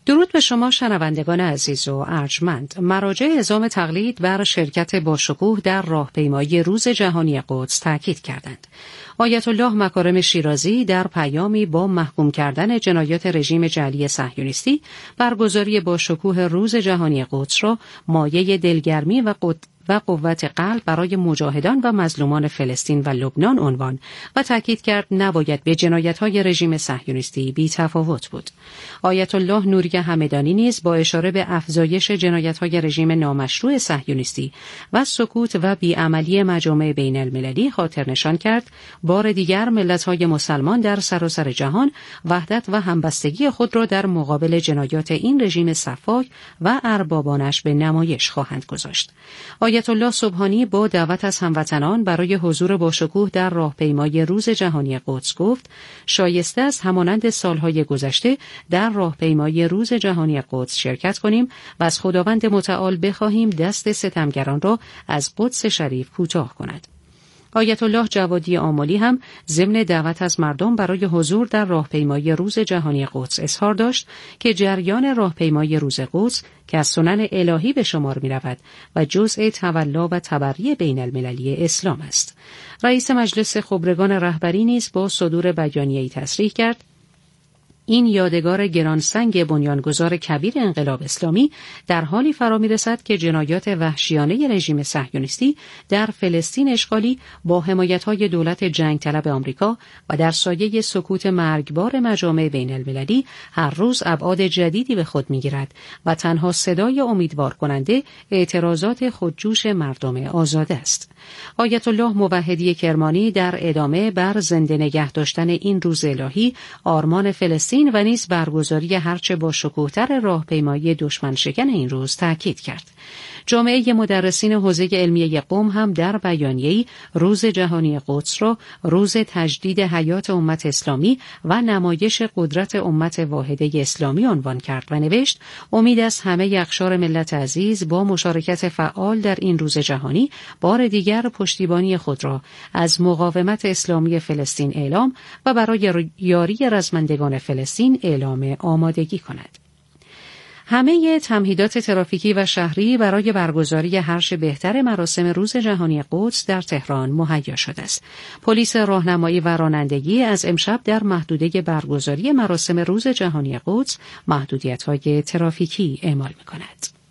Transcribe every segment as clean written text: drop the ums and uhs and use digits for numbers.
درود به شما شنوندگان عزیز و ارجمند. مراجع اعزام تقلید بر شرکت باشکوه در راهپیمایی روز جهانی قدس تاکید کردند. آیت الله مکارم شیرازی در پیامی با محکوم کردن جنایات رژیم جعلی صهیونیستی برگزاری باشکوه روز جهانی قدس را مایه دلگرمی و قوت قلب برای مجاهدان و مظلومان فلسطین و لبنان عنوان و تاکید کرد نباید به جنایت‌های رژیم صهیونیستی بی‌تفاوت بود. آیت الله نوری همدانی نیز با اشاره به افزایش جنایت‌های رژیم نامشروع صهیونیستی و سکوت و بیعملی مجامع بین‌المللی خاطر نشان کرد بار دیگر ملت‌های مسلمان در سراسر جهان وحدت و همبستگی خود را در مقابل جنایات این رژیم سفاک و اربابانش به نمایش خواهند گذاشت. آیت الله سبحانی با دعوت از هموطنان برای حضور باشکوه در راهپیمایی روز جهانی قدس گفت شایسته است همانند سالهای گذشته در راهپیمایی روز جهانی قدس شرکت کنیم و از خداوند متعال بخواهیم دست ستمگران را از قدس شریف کوتاه کند. آیت الله جوادی آملی هم ضمن دعوت از مردم برای حضور در راهپیمایی روز جهانی قدس اظهار داشت که جریان راهپیمایی روز قدس که از سنن الهی به شمار می رود و جزء تولا و تبری بین المللی اسلام است. رئیس مجلس خبرگان رهبری نیز با صدور بیانیه‌ای تصریح کرد این یادگار گرانسنگ بنیانگذار کبیر انقلاب اسلامی در حالی فرا می‌رسد که جنایات وحشیانه رژیم صهیونیستی در فلسطین اشغالی با حمایت‌های دولت جنگ طلب آمریکا و در سایه سکوت مرگبار مجامع بین‌المللی هر روز ابعاد جدیدی به خود می‌گیرد و تنها صدای امیدوار کننده اعتراضات خودجوش مردم آزاده است. آیت الله موحدی کرمانی در ادامه بر زنده نگه داشتن این روز الهی آرمان فلسطین و نیز برگزاری هرچه با شکوه‌تر راهپیمایی دشمن شکن این روز تاکید کرد. جامعه مدرسین حوزه علمیه قم هم در بیانیه‌ای روز جهانی قدس را روز تجدید حیات امت اسلامی و نمایش قدرت امت واحده اسلامی عنوان کرد و نوشت امید است همه اقشار ملت عزیز با مشارکت فعال در این روز جهانی بار دیگر پشتیبانی خود را از مقاومت اسلامی فلسطین اعلام و برای یاری رزمندگان فلسطین اعلام آمادگی کند. همه تمهیدات ترافیکی و شهری برای برگزاری هرچه بهتر مراسم روز جهانی قدس در تهران مهیا شده است. پلیس راهنمایی و رانندگی از امشب در محدوده برگزاری مراسم روز جهانی قدس محدودیت‌های ترافیکی اعمال می‌کند.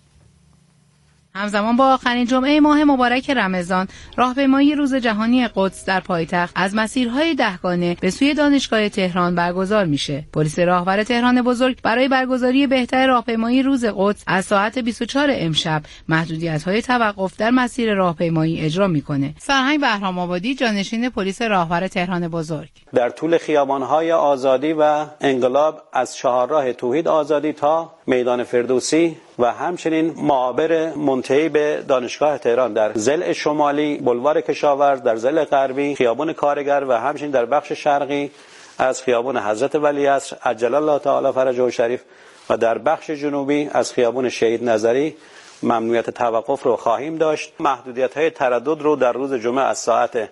همزمان با آخرین جمعه ماه مبارک رمضان، راهپیمایی روز جهانی قدس در پایتخت از مسیرهای دهگانه به سوی دانشگاه تهران برگزار میشه. پلیس راهور تهران بزرگ برای برگزاری بهتر راهپیمایی روز قدس از ساعت 24 امشب محدودیت‌های توقف در مسیر راهپیمایی اجرا میکنه. فرهنگ بهرام آبادی، جانشین پلیس راهور تهران بزرگ: در طول خیابان‌های آزادی و انقلاب از چهارراه توحید آزادی تا میدان فردوسی و همچنین معابر منتهی به دانشگاه تهران در ضلع شمالی، بلوار کشاورز در ضلع غربی، خیابان کارگر و همچنین در بخش شرقی از خیابان حضرت ولیعصر عجل الله تعالی فرجه شریف و در بخش جنوبی از خیابان شهید نظری ممنوعیت توقف رو خواهیم داشت. محدودیت‌های تردد رو در روز جمعه از ساعت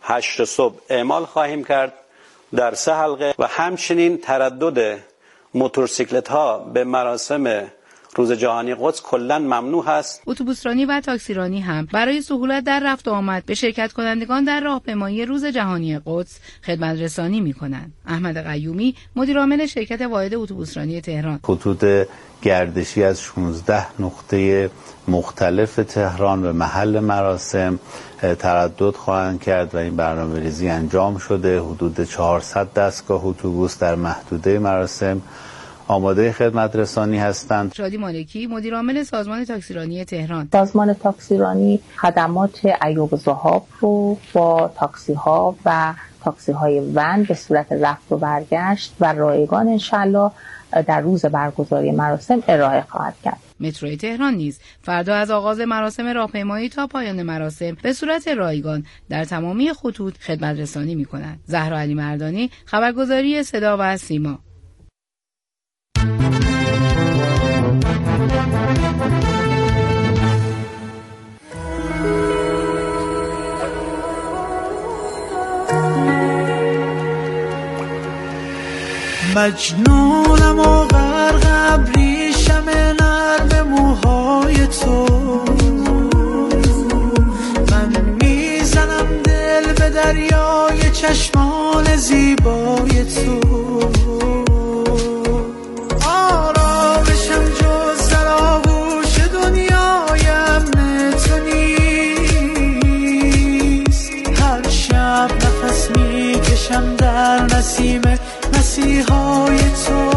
8 صبح اعمال خواهیم کرد در 3 حلقه و همچنین تردد موتورسیکلت‌ها به مراسم روز جهانی قدس کلاً ممنوع هست. اتوبوسرانی و تاکسیرانی هم برای سهولت در رفت و آمد به شرکت کنندگان در راهپیمایی روز جهانی قدس خدمت رسانی می‌کنند. احمد قیومی، مدیر عامل شرکت واحد اتوبوسرانی تهران: خطوط گردشی از 16 نقطه مختلف تهران به محل مراسم تردد خواهند کرد و این برنامه‌ریزی انجام شده. حدود 400 دستگاه اتوبوس در محدوده مراسم آماده خدمت رسانی هستند. شادی مالکی، مدیر عامل سازمان تاکسیرانی تهران: سازمان تاکسیرانی خدمات ایوب ذهاب رو با تاکسی‌ها و تاکسی‌های ون به صورت رفت و برگشت و رایگان انشالله در روز برگزاری مراسم ارائه خواهد کرد. مترو تهران نیز فردا از آغاز مراسم راهپیمایی تا پایان مراسم به صورت رایگان در تمامی خطوط خدمت رسانی می‌کند. زهرا علی مردانی، خبرگزاری صدا و سیما. مجنونم و غرق ابری چشمان زیبای تو، آرامشم جز در آغوش دنیای امن تو نیست. هر شب نفس میکشم در نسیم مسیحای تو،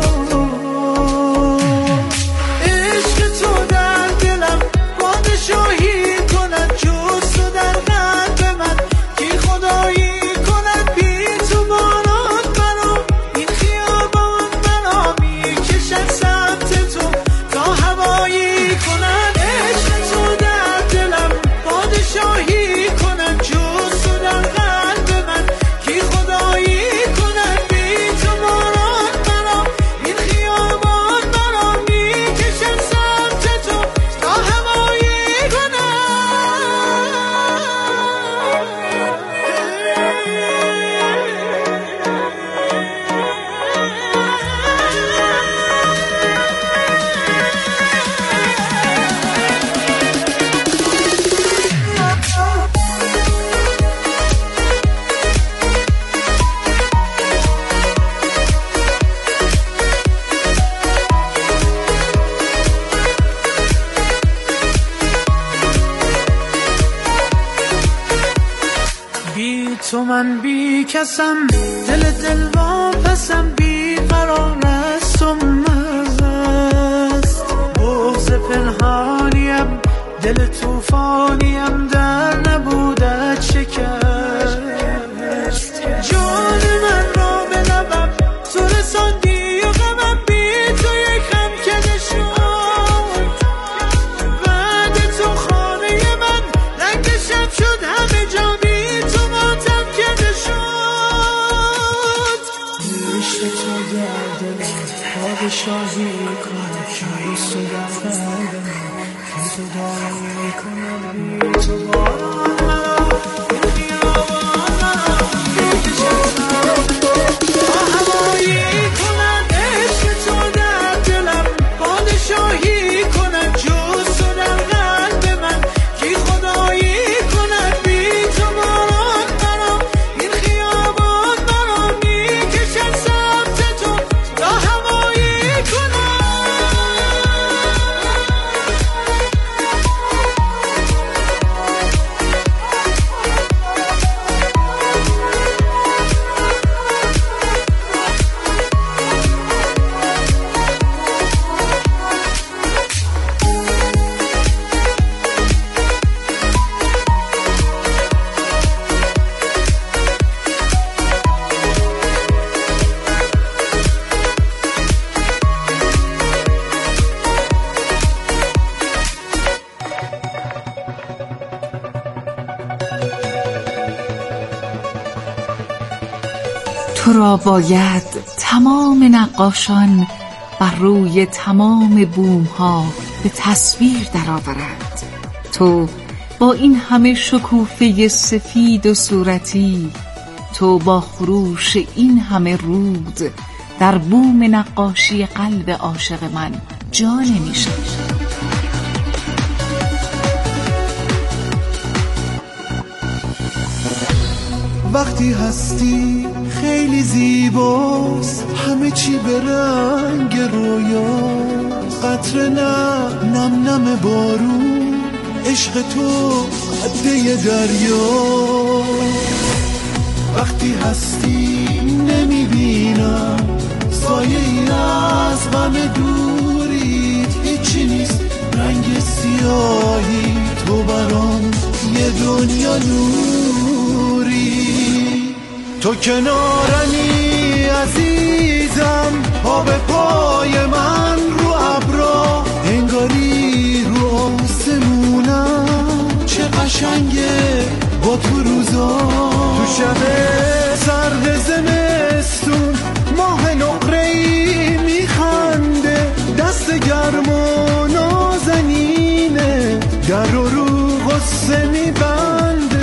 عشق تو در دلم پادشاهی کند، جز تو در قلب من کی خدایی کند. بی تو باران مرا این خیابان مرا میکشد سمت تو تا هوایی کند. عشق تو در دلم پادشاهی کند، جز تو در قلب من کی خدایی کند. بی تو باران مرا این خیابان مرا میکشد سمت تو تا هوایی کند. بی تو من بی کسم، دل واپسم، بی قرار است و مست. بغض پنهانیم، دل توفانیم، در نبودت شکست. جان من را به لبم تو رساندی و غمم بی تو یک خم کده شد. بعد تو خانه من رنگ شب شد، همه جا بی تو ماتم کده شد. عشق تو در دلم پادشاهی کند، جز تو در قلب من کی تو داری کند. بی تو باران مرا این خیابان مرا میکشد سمت تو تا هوایی کند. عشق تو در دلم پادشاهی کند، جز تو در قلب من کی خدایی کند. بی تو باران مرا این خیابان مرا میکشد سمت تو تا هوایی کند. تو را باید تمام نقاشان بر روی تمام بوم‌ها به تصویر درآورند. تو با این همه شکوفه سفید و صورتی، تو با خروش این همه رود در بوم نقاشی قلب عاشق من جا نمی‌شوی. وقتی هستی خیلی زیباست، همه چی به رنگ رویاست. قطره نم نم بارون، عشق تو قده دریا. وقتی هستی نمیبینم سایه ای از غم دوریت، هیچی نیست رنگ سیاهی، تو برام یه دنیا نوری. تو کنارمی عزیزم، پا به پای من رو ابرا، انگاری رو آسمونم. چه قشنگه با تو روزا، تو شب سرد زمستون ماه نقره‌ای میخنده، دست گرم و نازنینه، در رو غصه میبنده.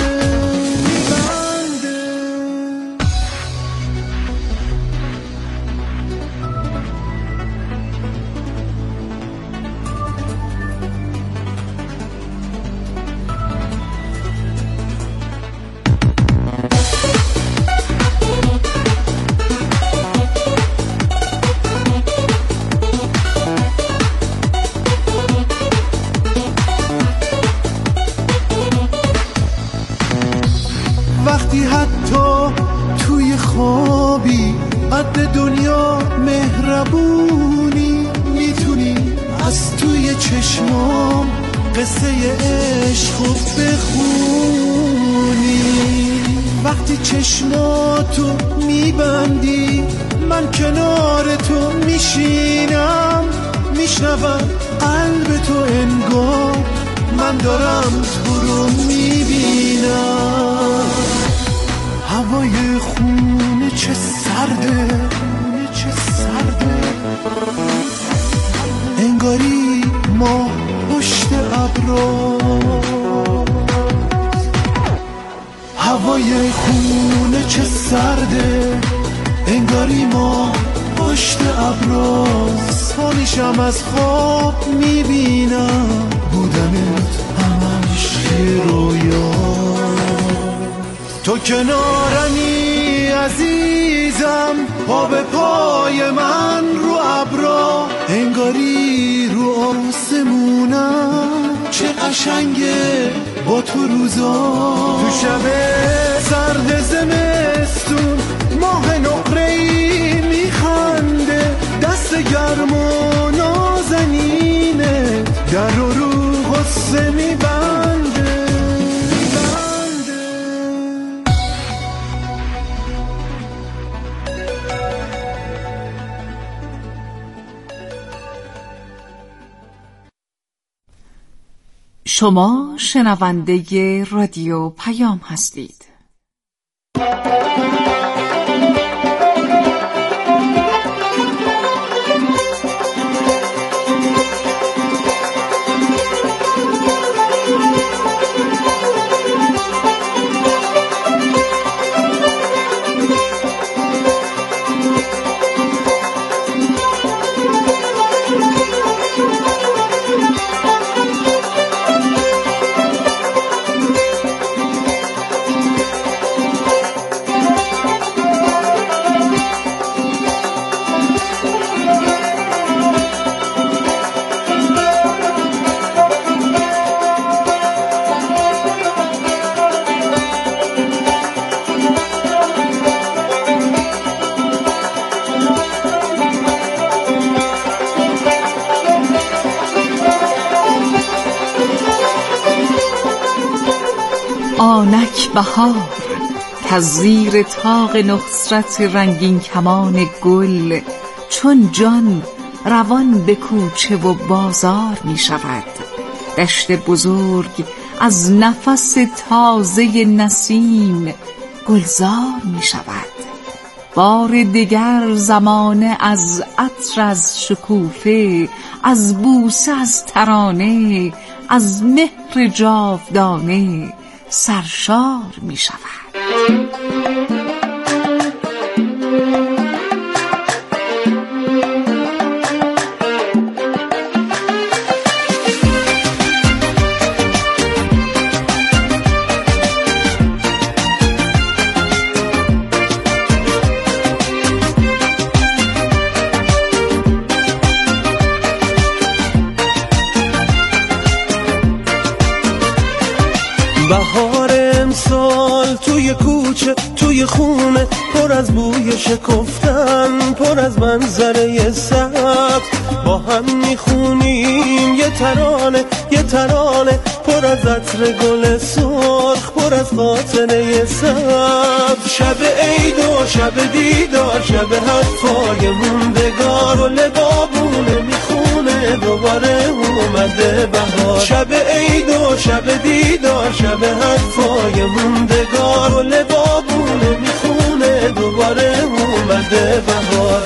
قد دنیا مهربونی، میتونی از توی چشمام قصه عشق بخونی. وقتی چشماتو میبندی من کنار تو میشینم، میشنوم قلب تو انگار من دارم تو رو میبینم. هوای خونه چه سرده، چه سرده، انگاری ما پشت ابرا. هوای خونه چه سرده، انگاری ما پشت ابراز. پانیشم از خواب میبینم بودنت همش یه رویا. تو کنارمی عزیزم، پا به پای من رو ابرا، انگاری رو آسمونم. چه قشنگه با تو روزا، تو شب سرد زمستون ماه نقره‌ای میخنده، دست گرم و نازنینه در رو غصه میبنده. شما شنونده رادیو پیام هستید. آنک بهار که زیر طاق نصرت رنگین کمان گل، چون جان روان به کوچه و بازار می شود. دشت بزرگ از نفس تازه نسیم گلزار می شود. بار دیگر زمانه از عطر، از شکوفه، از بوسه، از ترانه، از مهر جاودانه سرشار می شود. بهار امسال توی کوچه، توی خونه، پر از بوی شکفتن، پر از منظره سبز. با هم میخونیم یه ترانه، یه ترانه، پر از عطر گل سرخ، پر از خاطره سبز. شب عید و شب دیدار، شب حرفای موندگار، و لبابونه میخونه دوباره اومده بهار. شب عید و شب دیدار، شب حرفای موندگار، و لبابونه میخونه دوباره اومده بهار.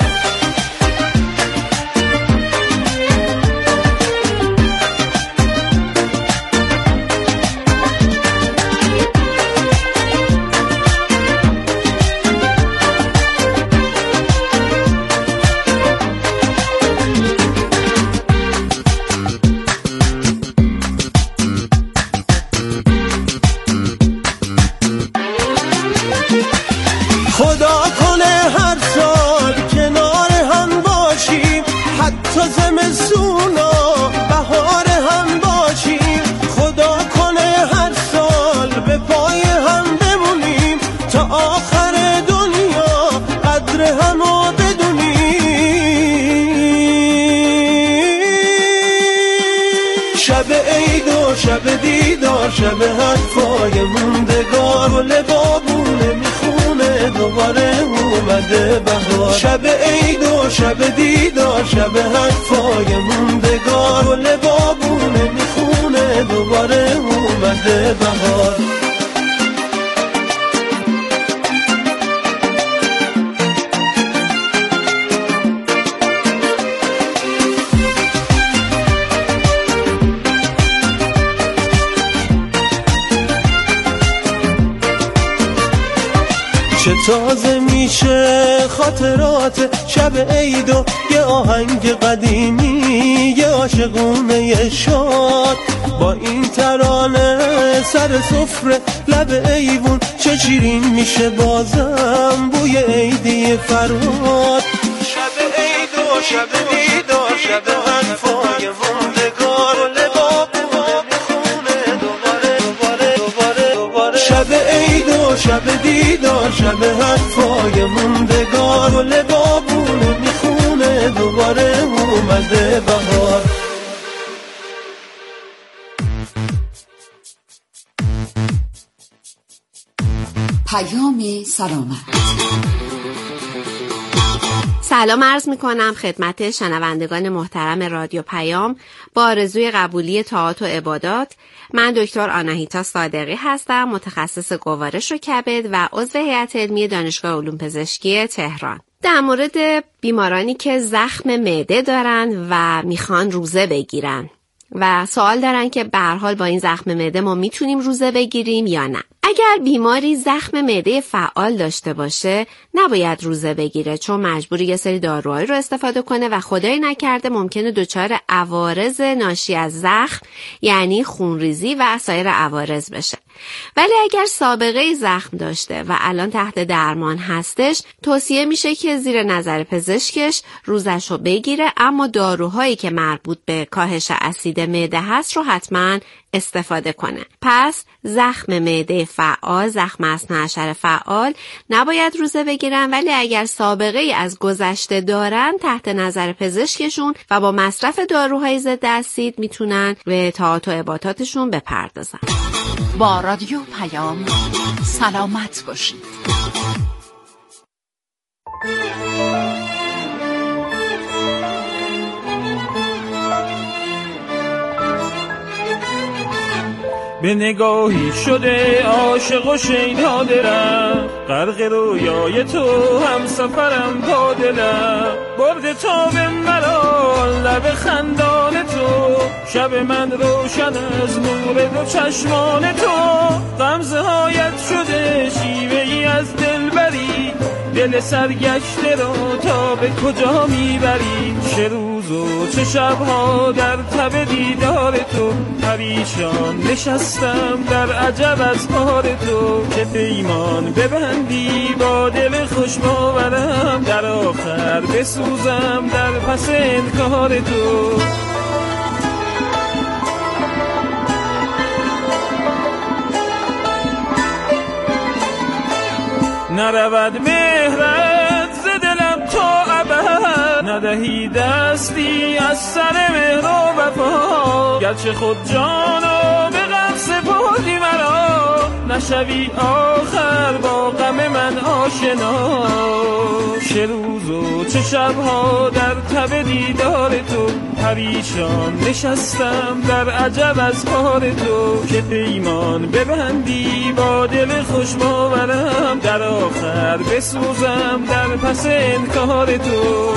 خدا کنه هر سال کنار هم باشیم، حتی زمستونا بهار هم باشیم. خدا کنه هر سال به پای هم بمونیم، تا آخر دنیا قدر هم شب دیدار، شب حرفای موندگار، گل بابونه میخونه دوباره اومده بهار. شب عید و شب دیدار، شب حرفای موندگار، گل بابونه میخونه دوباره اومده بهار. چه تازه میشه خاطرات شب عید و یه آهنگ قدیمی، یه عاشقونه شاد با این ترانه سر سفره لب ایوون. چه شیرین میشه بازم بوی عیدی فرهاد. شب عید و شب دیدار، شب حرفای موندگار، لبابونه میخونه دوباره. شب عید و شب دیدار، شب حرفای موندگار، گل بابونه میخونه دوباره اومده بهار. پیام سلامت. سلام عرض می کنم خدمت شنوندگان محترم رادیو پیام با آرزوی قبولی طاعات و عبادات. من دکتر آناهیتا صادقی هستم، متخصص گوارش و کبد و عضو هیئت علمی دانشگاه علوم پزشکی تهران. در مورد بیمارانی که زخم معده دارن و میخوان روزه بگیرن و سوال دارن که به هر حال با این زخم معده ما میتونیم روزه بگیریم یا نه. اگر بیماری زخم معده فعال داشته باشه نباید روزه بگیره، چون مجبوری یه سری داروهایی رو استفاده کنه و خدای نکرده ممکنه دچار عوارض ناشی از زخم یعنی خونریزی و سایر عوارض بشه. ولی اگر سابقه زخم داشته و الان تحت درمان هستش توصیه میشه که زیر نظر پزشکش روزش رو بگیره، اما داروهایی که مربوط به کاهش اسید معده هست رو حتما استفاده کنه. پس زخم معده فعال، زخم اثنی‌عشر فعال نباید روزه بگیرن، ولی اگر سابقه ای از گذشته دارن تحت نظر پزشکشون و با مصرف داروهای ضد اسید میتونن به طاعات و عباداتشون بپردازن. با رادیو پیام سلامت باشید. به نگاهی شده عاشق و شیدا دلم، غرق رویای تو هم سفرم با دلم. برد تا به مرا لب خندان تو، شب من روشن از نور دو چشمان تو. غمزه هایت شده شیوه ای از دلبری، دل سرگشته رو تا به کجا میبری. چه روز و چه شبها در تب دیدار تو، پریشان نشستم در عجب از کار تو. که پیمان ببندی با دل خوش باورم، در آخر بسوزم در پس انکار تو. نرود مهرت ز دلم تا ابد، ندهی دستی از سر مهر و وفا. گرچه خود جانو به غم سپردی مرا، نشوی آخر با غم من آشنا. چه روز و چه شبها در تب دیدار تو، پریشان نشستم در عجب از کار تو. که پیمان ببندی با دل خوش باورم، در آخر بسوزم در پس انکار تو.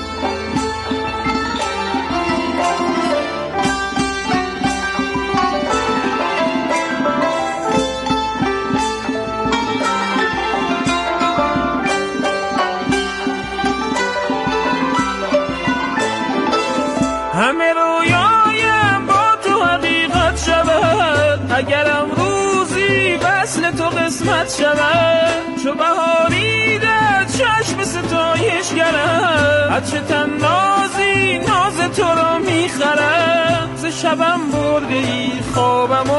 همه رویایم با تو حقیقت شود، اگرم روزی وصل تو قسمت شود. چو بهاری در چشم ستایش گرم، هر چه تن نازی ناز تو را میخرم. ز شبم برده ای خوابم و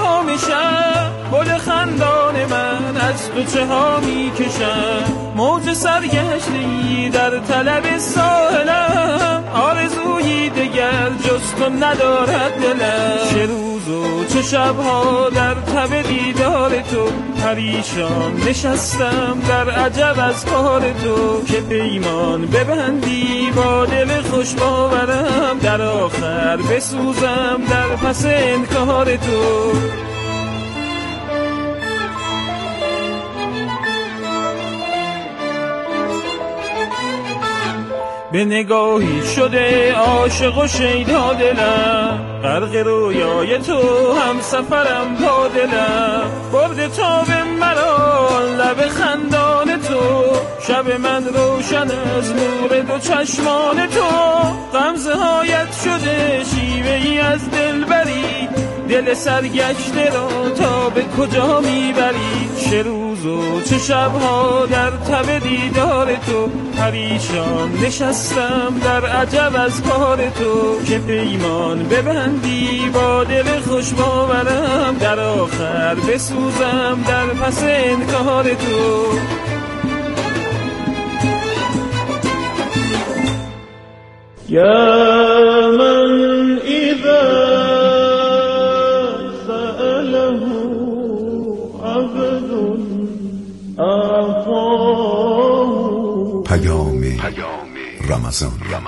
آرامشم، گل خندان من از تو چه ها میکشم. موج موج سرگشتی در طلب ساحلم، آرزویی دگر جز تو ندارد دلم. چه روز و چه شبها در تب دیدار تو، پریشان نشستم در عجب از کار تو. که پیمان ببندی با دل خوش باورم، در آخر بسوزم در پس انکار تو. به نگاهی شده عاشق و شیدا دلم، غرق رویای تو هم سفرم با دلم. برده تاب مرا لب خندان تو، شب من روشن از نور دو چشمان تو. غمزه هایت شده شیوه ای از دلبری، دل سرگشته را تا به کجا میبری. چه روز و چه شبها در تب دیدار تو، پریشان نشستم در عجب از کار تو. که پیمان ببندی با دل خوش باورم، در آخر بسوزم در پس انکار تو. یا من اذا سأله عبد اعطاه. پیام رمضان.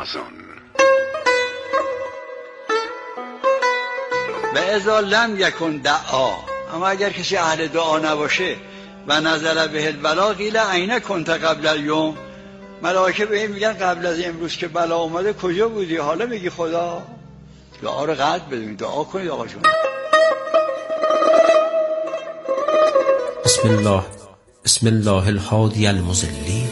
و اذا لم یکن دعا، اما اگر کسی اهل دعا نباشه و نزل به البلا قیل عین کنت قبل الیوم، ملائکه به این میگن قبل از امروز که بلا اومده کجا بودی؟ حالا میگی خدا. دعا رو قلب بدونید، دعا کنید آقا جون. بسم الله الهادی المضلین.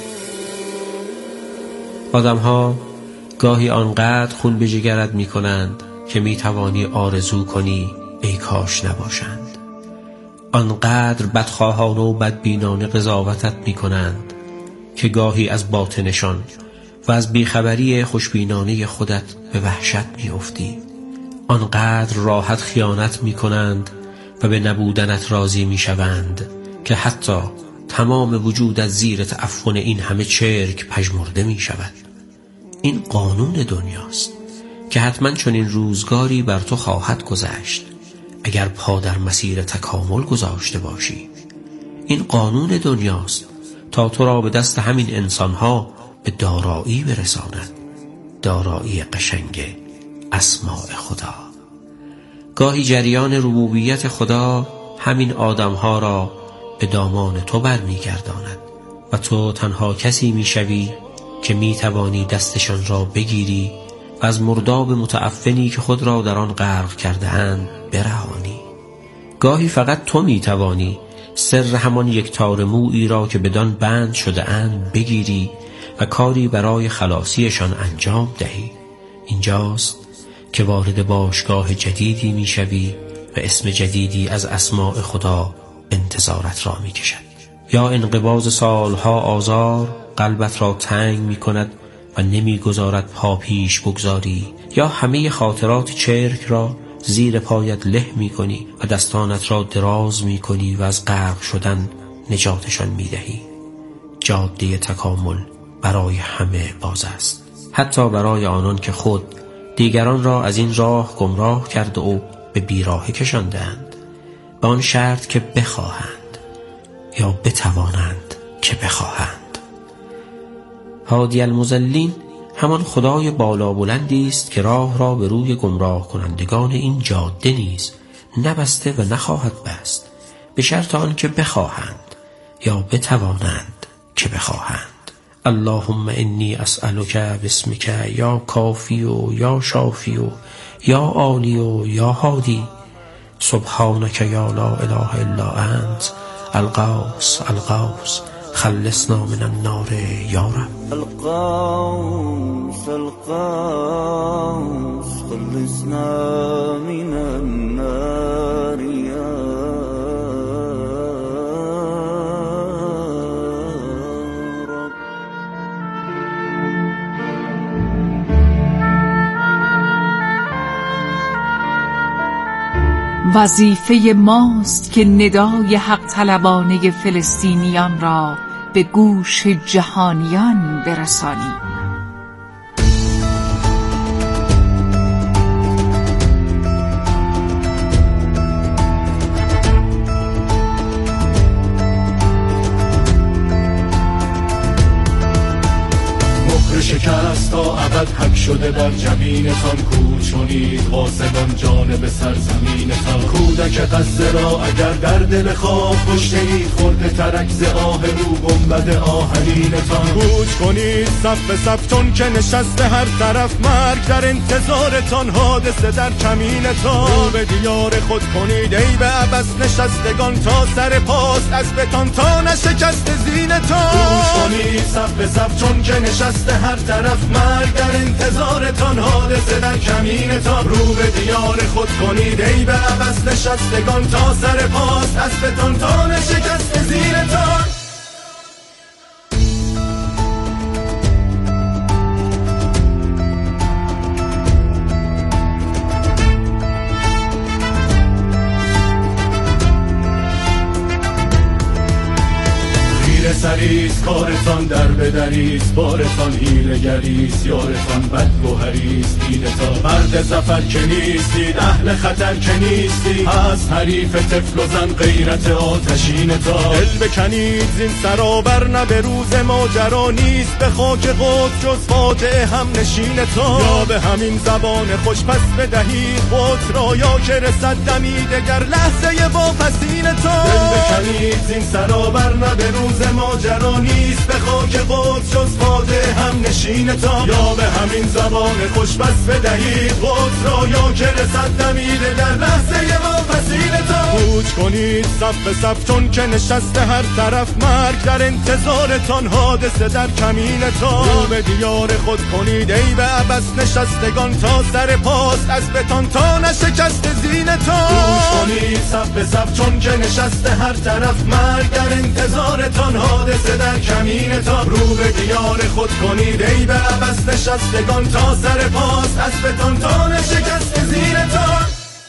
آدم ها گاهی آنقدر خون به جگرت می کنند که می توانی آرزو کنی ای کاش نباشند. آنقدر بدخواهانه و بدبینانه قضاوتت می کنند که گاهی از باطنشان و از بیخبری خوشبینانه خودت به وحشت می افتی. آنقدر راحت خیانت می کنند و به نبودنت راضی می شوند که حتی تمام وجودت زیر تعفن این همه چرک پژمرده می شود. این قانون دنیاست که حتما چنین روزگاری بر تو خواهد گذشت اگر پا در مسیر تکامل گذاشته باشی. این قانون دنیاست تا تو را به دست همین انسانها به دارایی برساند، دارایی قشنگ اسماء خدا. گاهی جریان ربوبیت خدا همین آدمها را به دامان تو برمیگرداند و تو تنها کسی میشوی که میتوانی دستشان را بگیری و از مرداب متعفنی که خود را در آن غرق کرده اند برهانی. گاهی فقط تو میتوانی سر همان یک تار مویی را که بدان بند شده اند بگیری و کاری برای خلاصیشان انجام دهی. اینجاست که وارد باشگاه جدیدی میشوی و اسم جدیدی از اسماء خدا انتظارت را میکشد. یا انقباض سالها آزار قلبت را تنگ میکند و نمیگذارد پا پیش بگذاری، یا همه خاطرات چرک را زیر پایت له میکنی و دستانت را دراز میکنی و از غرق شدن نجاتشان میدهی. جاده تکامل برای همه باز است، حتی برای آنان که خود دیگران را از این راه گمراه کرده و به بیراهه کشاندند، به آن شرط که بخواهند یا بتوانند که بخواهند. هادی المضلین همان خدای بالا بلندی است که راه را به روی گمراه کنندگان این جاده نیز نبسته و نخواهد بست، به شرط آن که بخواهند یا بتوانند که بخواهند. اللهم انی اسألک باسمک یا کافی و یا شافی و یا عالی و یا هادی، سبحانک یا لا اله الا انت الغوث الغوث خلصنا من النار یا رب. الغوث الغوث خلصنا من النار یا رب. وظیفه ماست که ندای حق طلبانه فلسطینیان را به گوش جهانیان برسانیم. شکست تا ابد حک شده بر جبینتان، کوچ کنید قاصدان جانب سرزمینتان. کودک غزه را اگر در دل خواب کشتید، خورده ترک ز آه او گنبد آهنینتان. کوچ کنید صف به صف چون که نشسته هر طرف مرگ در انتظارتان، حادثه در کمینتان. رو به دیار خود کنید ای به عبث نشستگان، تا سر پاست از بتان تا نشکست زینتان. کوچ کنید صف به صف چون که نشسته هر طرف مرگ در انتظارتان، حادثه در کمینتان. رو به دیار خود کنید ای به عبث نشستگان، تا سر پاست از بتان تا نشکست زینتان. سریست کارتان در بدریست، بارتان حیله‌گریست، یارتان بدگوهریست. دینتان مرد ظفر که نیستید، اهل خطر که نیستید، هست حریف طفل و زن غیرت آتشینتان. دل بکنید زین سرابر نه به روز ماجرا نیست، به خاک قدس جز فاتح هم نشینتان. یا به همین زبان خوش پس بدهید قدس را، یا که رسد دمی دگر لحظه واپسینتان. دل بکنید زین سرابر نه به روز ماجرا نیست، به خاک قدس جز فاتح هم نشینتان. یا به همین زبان خوش پس بدهید قدس را، یا که رسد دمیده در لحظه واپسینتان. کوچ کنید صف به صف چون که نشسته هر طرف مرگ در انتظارتان، حادثه در کمینتان. رو به دیار خود کنید ای به عبث نشستگان، تا سر پاست از بتان تا نشکست زینتان. کوچ کنید صف به صف چون که نشسته هر طرف مرگ در انتظارتان، حادثه در کمینتان. رو به دیار خود کنید ای به عبث نشستگان، تا سر پاست از بتان تا نشکست زینتان.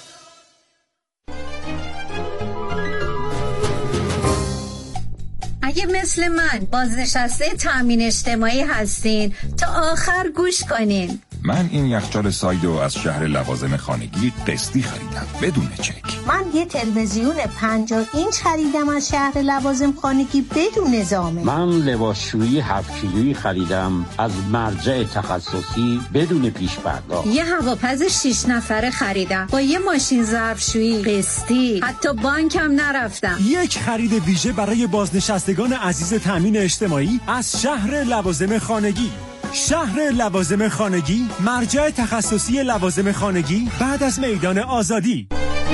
اگه مثل من بازنشسته تامین اجتماعی هستین تا آخر گوش کنین. من این یخچال سایدو از شهر لوازم خانگی قسطی خریدم بدون چک. من یه تلویزیون 50 اینچ خریدم از شهر لوازم خانگی بدون نظامه. من لباسشویی 7 کیلویی خریدم از مرجع تخصصی بدون پیش پرداخت. یه هواپز 6 نفره خریدم با یه ماشین ظرفشویی قسطی، حتی بانکم نرفتم. یک خرید ویژه برای بازنشستگان عزیز تامین اجتماعی از شهر لوازم خانگی. شهر لوازم خانگی، مرجع تخصصی لوازم خانگی بعد از میدان آزادی.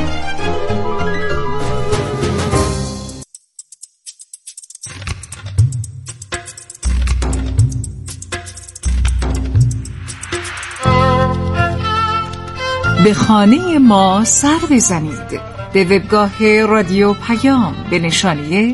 به خانه ما سر بزنید. به وبگاه رادیو پیام به نشانی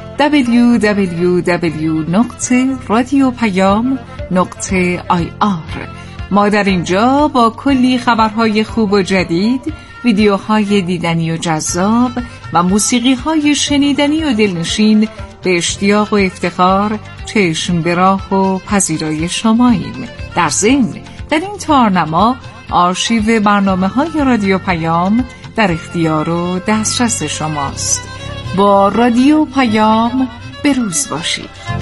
www.radiopayam.ir. ما در اینجا با کلی خبرهای خوب و جدید، ویدیوهای دیدنی و جذاب و موسیقیهای شنیدنی و دلنشین به اشتیاق و افتخار چشم به راه و پذیرای شماییم. در ضمن در این تارنما آرشیو برنامه‌های رادیو پیام در اختیار و دسترس شماست. با رادیو پیام به روز باشید.